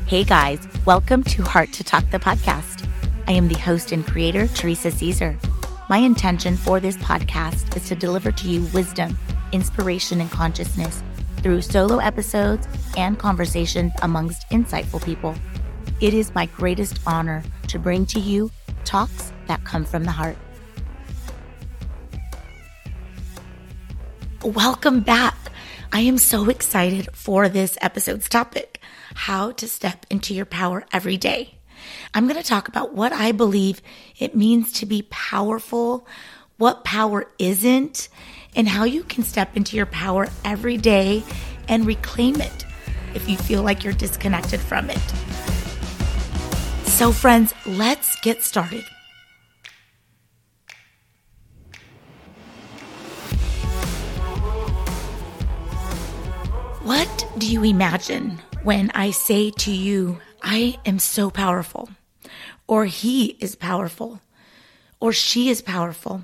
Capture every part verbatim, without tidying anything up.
Hey guys, welcome to Heart to Talk, the podcast. I am the host and creator, Teresa Caesar. My intention for this podcast is to deliver to you wisdom, inspiration, and consciousness through solo episodes and conversations amongst insightful people. It is my greatest honor to bring to you talks that come from the heart. Welcome back. I am so excited for this episode's topic, how to step into your power every day. I'm going to talk about what I believe it means to be powerful, what power isn't, and how you can step into your power every day and reclaim it if you feel like you're disconnected from it. So friends, let's get started. What do you imagine when I say to you, I am so powerful, or he is powerful, or she is powerful?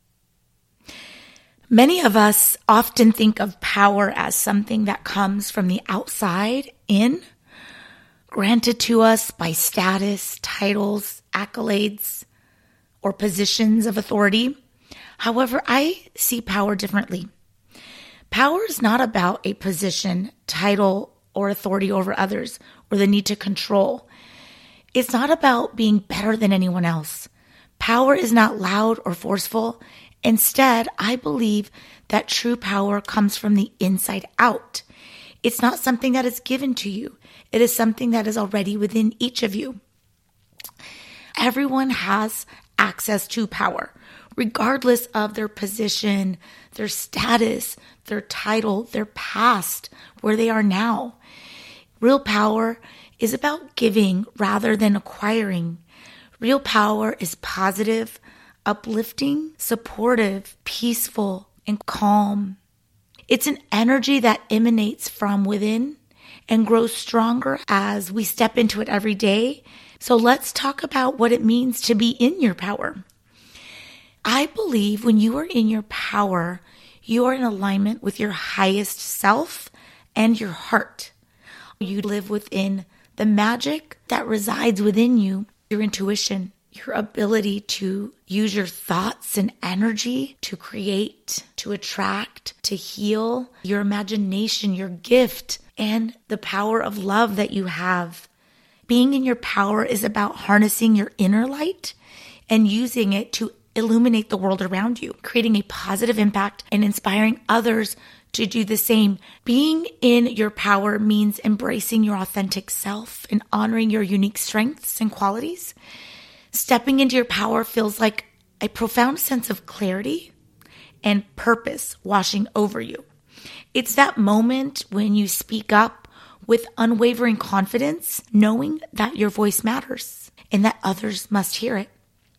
Many of us often think of power as something that comes from the outside in, granted to us by status, titles, accolades, or positions of authority. However, I see power differently. Power is not about a position, title, or authority over others, or the need to control. It's not about being better than anyone else. Power is not loud or forceful. Instead, I believe that true power comes from the inside out. It's not something that is given to you. It is something that is already within each of you. Everyone has access to power, regardless of their position, their status, their title, their past, where they are now. Real power is about giving rather than acquiring. Real power is positive, uplifting, supportive, peaceful, and calm. It's an energy that emanates from within and grows stronger as we step into it every day. So let's talk about what it means to be in your power. I believe when you are in your power, you are in alignment with your highest self and your heart. You live within the magic that resides within you, your intuition, your ability to use your thoughts and energy to create, to attract, to heal, your imagination, your gift, and the power of love that you have. Being in your power is about harnessing your inner light and using it to illuminate the world around you, creating a positive impact and inspiring others to do the same. Being in your power means embracing your authentic self and honoring your unique strengths and qualities. Stepping into your power feels like a profound sense of clarity and purpose washing over you. It's that moment when you speak up with unwavering confidence, knowing that your voice matters and that others must hear it.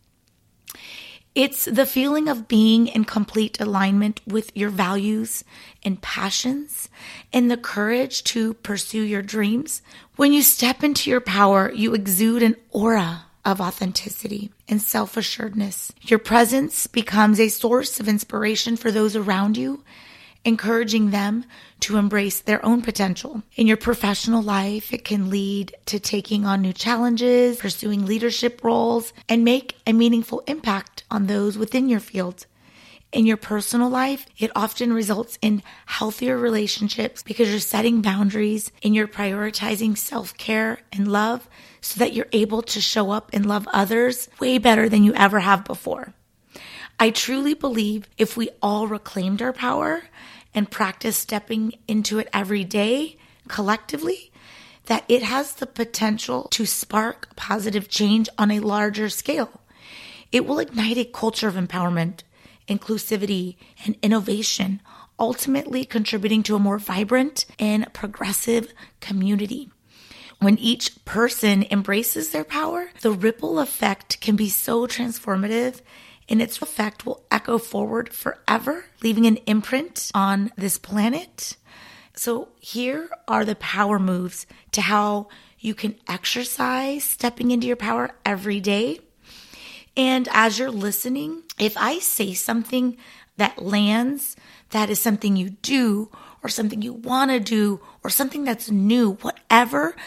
It's the feeling of being in complete alignment with your values and passions and the courage to pursue your dreams. When you step into your power, you exude an aura of authenticity and self-assuredness. Your presence becomes a source of inspiration for those around you, encouraging them to embrace their own potential. In your professional life, it can lead to taking on new challenges, pursuing leadership roles, and make a meaningful impact on those within your field. In your personal life, it often results in healthier relationships because you're setting boundaries and you're prioritizing self-care and love so that you're able to show up and love others way better than you ever have before. I truly believe if we all reclaimed our power and practice stepping into it every day collectively, that it has the potential to spark positive change on a larger scale. It will ignite a culture of empowerment, inclusivity, and innovation, ultimately contributing to a more vibrant and progressive community. When each person embraces their power, the ripple effect can be so transformative, and its effect will echo forward forever, leaving an imprint on this planet. So here are the power moves to how you can exercise stepping into your power every day. And as you're listening, if I say something that lands, that is something you do or something you want to do or something that's new, whatever,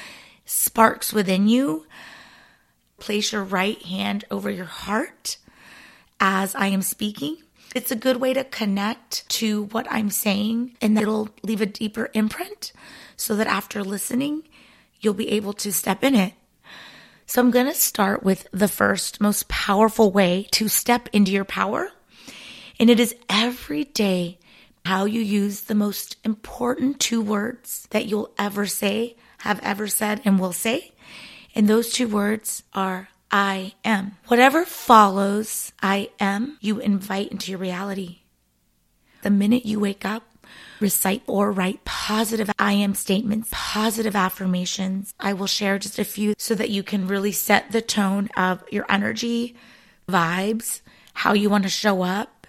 sparks within you. Place your right hand over your heart as I am speaking. It's a good way to connect to what I'm saying, and it'll leave a deeper imprint so that after listening, you'll be able to step in it. So I'm going to start with the first most powerful way to step into your power. And it is every day how you use the most important two words that you'll ever say, have ever said, and will say. And those two words are I am. Whatever follows I am, you invite into your reality. The minute you wake up, recite or write positive I am statements, positive affirmations. I will share just a few so that you can really set the tone of your energy, vibes, how you want to show up.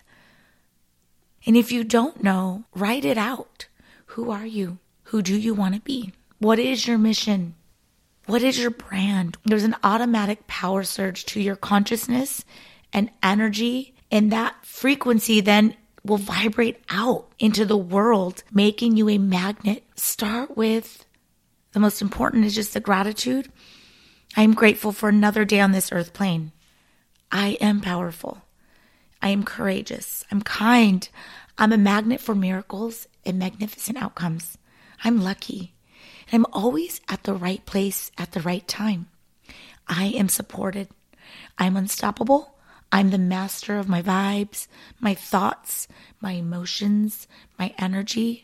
And if you don't know, write it out. Who are you? Who do you want to be? What is your mission? What is your brand? There's an automatic power surge to your consciousness and energy, and that frequency then will vibrate out into the world, making you a magnet. Start with the most important is just the gratitude. I am grateful for another day on this earth plane. I am powerful. I am courageous. I'm kind. I'm a magnet for miracles and magnificent outcomes. I'm lucky. I'm always at the right place at the right time. I am supported. I'm unstoppable. I'm the master of my vibes, my thoughts, my emotions, my energy.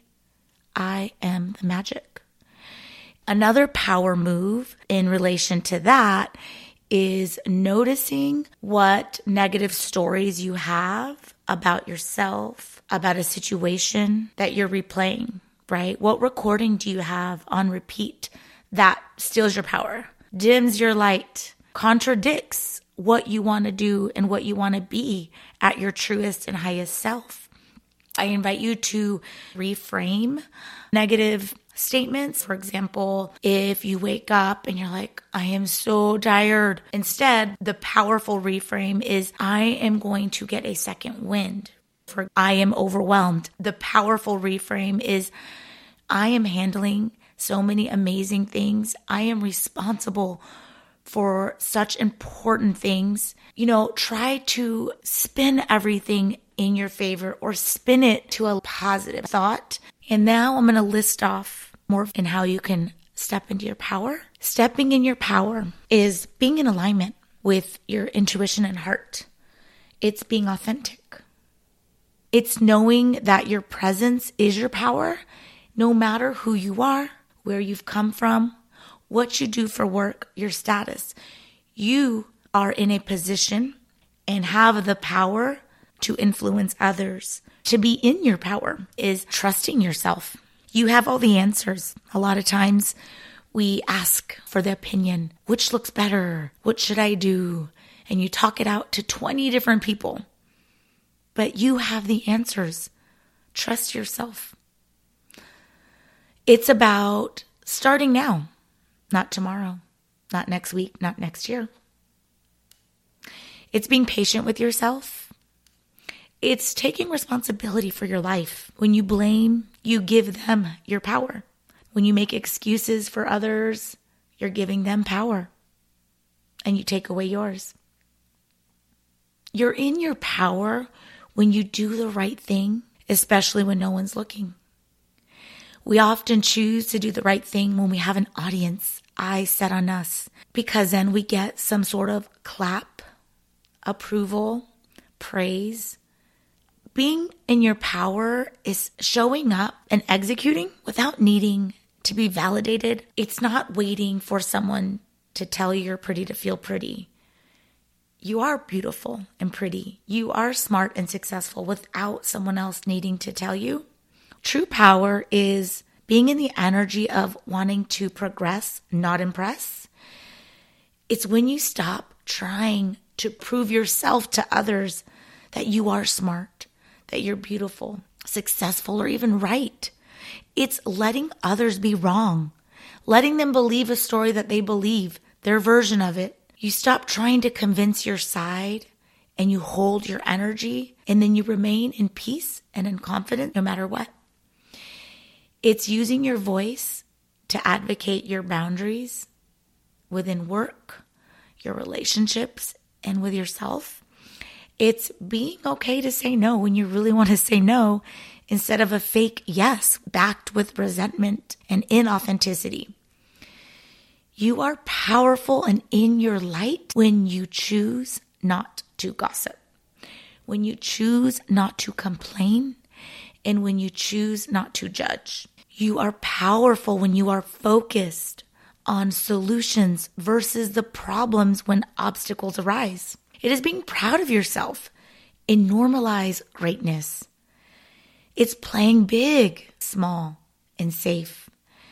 I am the magic. Another power move in relation to that is noticing what negative stories you have about yourself, about a situation that you're replaying. Right? What recording do you have on repeat that steals your power, dims your light, contradicts what you want to do and what you want to be at your truest and highest self? I invite you to reframe negative statements. For example, if you wake up and you're like, I am so tired. Instead, the powerful reframe is, I am going to get a second wind. For I am overwhelmed. The powerful reframe is, I am handling so many amazing things. I am responsible for such important things. You know, try to spin everything in your favor or spin it to a positive thought. And now I'm going to list off more in how you can step into your power. Stepping in your power is being in alignment with your intuition and heart. It's being authentic. It's knowing that your presence is your power, no matter who you are, where you've come from, what you do for work, your status. You are in a position and have the power to influence others. To be in your power is trusting yourself. You have all the answers. A lot of times we ask for the opinion. Which looks better? What should I do? And you talk it out to twenty different people. But you have the answers. Trust yourself. It's about starting now, not tomorrow, not next week, not next year. It's being patient with yourself. It's taking responsibility for your life. When you blame, you give them your power. When you make excuses for others, you're giving them power, and you take away yours. You're in your power when you do the right thing, especially when no one's looking. We often choose to do the right thing when we have an audience, eyes set on us, because then we get some sort of clap, approval, praise. Being in your power is showing up and executing without needing to be validated. It's not waiting for someone to tell you you're pretty to feel pretty. You are beautiful and pretty. You are smart and successful without someone else needing to tell you. True power is being in the energy of wanting to progress, not impress. It's when you stop trying to prove yourself to others that you are smart, that you're beautiful, successful, or even right. It's letting others be wrong, letting them believe a story that they believe, their version of it. You stop trying to convince your side and you hold your energy, and then you remain in peace and in confidence no matter what. It's using your voice to advocate your boundaries within work, your relationships, and with yourself. It's being okay to say no when you really want to say no instead of a fake yes backed with resentment and inauthenticity. You are powerful and in your light when you choose not to gossip, when you choose not to complain, and when you choose not to judge. You are powerful when you are focused on solutions versus the problems when obstacles arise. It is being proud of yourself and normalize greatness. It's playing big, small, and safe.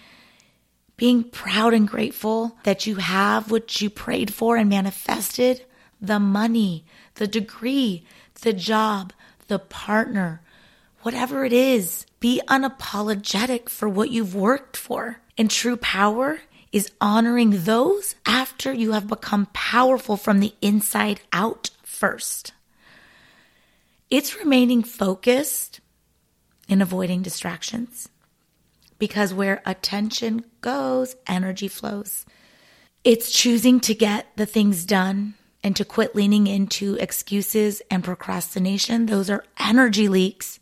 Being proud and grateful that you have what you prayed for and manifested, the money, the degree, the job, the partner, whatever it is. Be unapologetic for what you've worked for. And true power is honoring those after you have become powerful from the inside out first. It's remaining focused and avoiding distractions, because where attention goes, energy flows. It's choosing to get the things done and to quit leaning into excuses and procrastination. Those are energy leaks.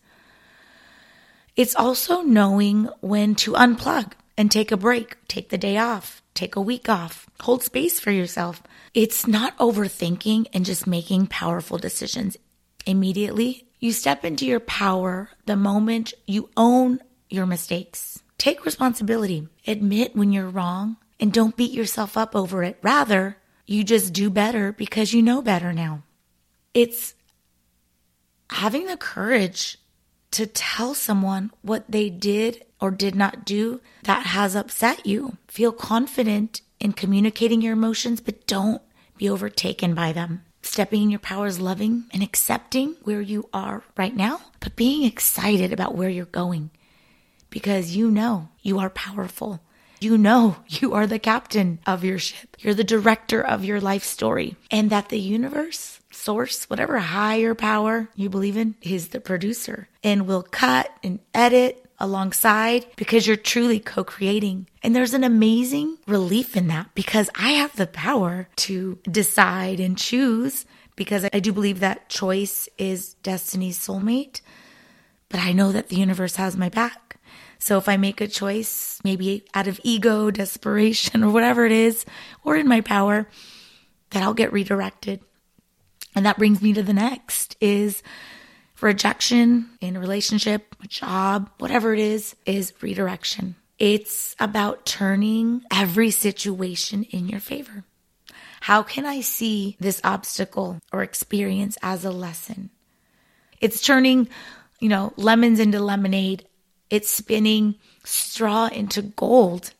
It's also knowing when to unplug and take a break, take the day off, take a week off, hold space for yourself. It's not overthinking and just making powerful decisions immediately. You step into your power the moment you own your mistakes. Take responsibility, admit when you're wrong, and don't beat yourself up over it. Rather, you just do better because you know better now. It's having the courage to tell someone what they did or did not do that has upset you. Feel confident in communicating your emotions, but don't be overtaken by them. Stepping in your power is loving and accepting where you are right now, but being excited about where you're going, because you know you are powerful. You know you are the captain of your ship. You're the director of your life story, and that the universe, source, whatever higher power you believe in, is the producer and will cut and edit alongside, because you're truly co-creating. And there's an amazing relief in that, because I have the power to decide and choose, because I do believe that choice is destiny's soulmate, but I know that the universe has my back. So if I make a choice, maybe out of ego, desperation, or whatever it is, or in my power, that I'll get redirected. And that brings me to the next is rejection in a relationship, a job, whatever it is, is redirection. It's about turning every situation in your favor. How can I see this obstacle or experience as a lesson? It's turning, you know, lemons into lemonade. It's spinning straw into gold.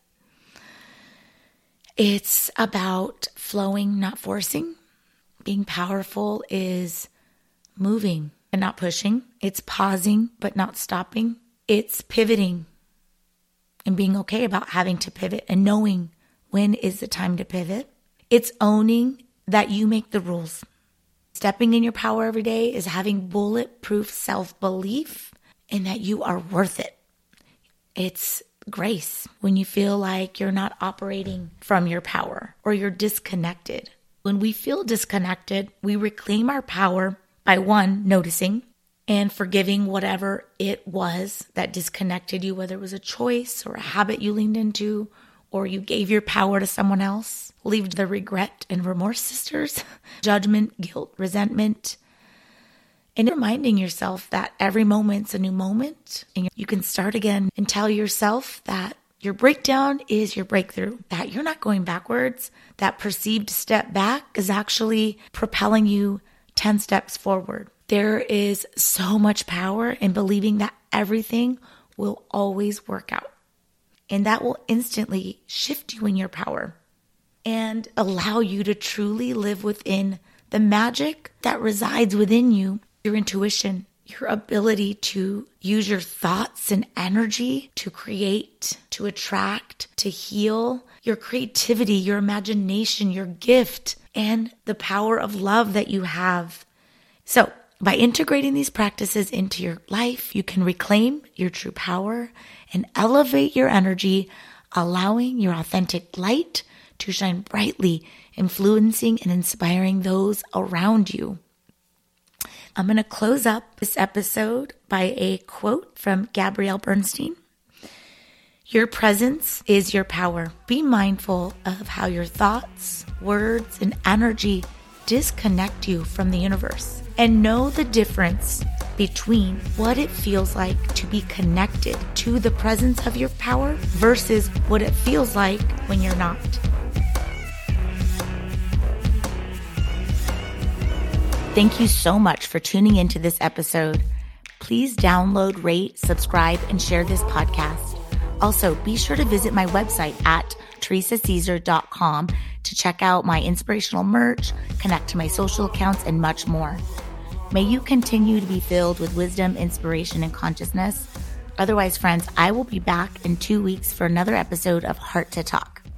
It's about flowing, not forcing. Being powerful is moving and not pushing. It's pausing, but not stopping. It's pivoting and being okay about having to pivot and knowing when is the time to pivot. It's owning that you make the rules. Stepping in your power every day is having bulletproof self-belief and that you are worth it. It's grace when you feel like you're not operating from your power or you're disconnected. When we feel disconnected, we reclaim our power by one, noticing and forgiving whatever it was that disconnected you, whether it was a choice or a habit you leaned into, or you gave your power to someone else. Leave the regret and remorse, sisters, judgment, guilt, resentment, and reminding yourself that every moment's a new moment and you can start again, and tell yourself that your breakdown is your breakthrough, that you're not going backwards. That perceived step back is actually propelling you ten steps forward. There is so much power in believing that everything will always work out. And that will instantly shift you in your power and allow you to truly live within the magic that resides within you, your intuition, your ability to use your thoughts and energy to create, to attract, to heal, your creativity, your imagination, your gift, and the power of love that you have. So by integrating these practices into your life, you can reclaim your true power and elevate your energy, allowing your authentic light to shine brightly, influencing and inspiring those around you. I'm going to close up this episode by a quote from Gabrielle Bernstein. Your presence is your power. Be mindful of how your thoughts, words, and energy disconnect you from the universe. And know the difference between what it feels like to be connected to the presence of your power versus what it feels like when you're not. Thank you so much for tuning into this episode. Please download, rate, subscribe, and share this podcast. Also, be sure to visit my website at teresa caesar dot com to check out my inspirational merch, connect to my social accounts, and much more. May you continue to be filled with wisdom, inspiration, and consciousness. Otherwise, friends, I will be back in two weeks for another episode of Heart to Talk.